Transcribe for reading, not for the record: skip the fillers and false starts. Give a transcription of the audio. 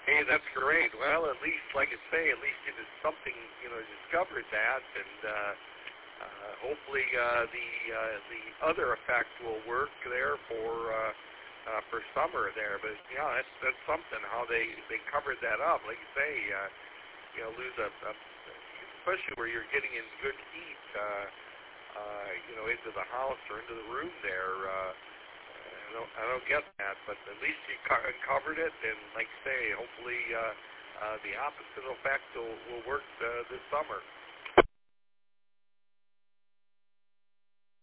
Hey, that's great. Well, at least, like I say, at least it is something, discovered that, and hopefully the other effect will work there for summer there. But yeah, that's something how they covered that up. Like you say, lose especially where you're getting in good heat, into the house or into the room there. I don't get that, but at least you covered it, and like I say, hopefully the opposite effect will work this summer.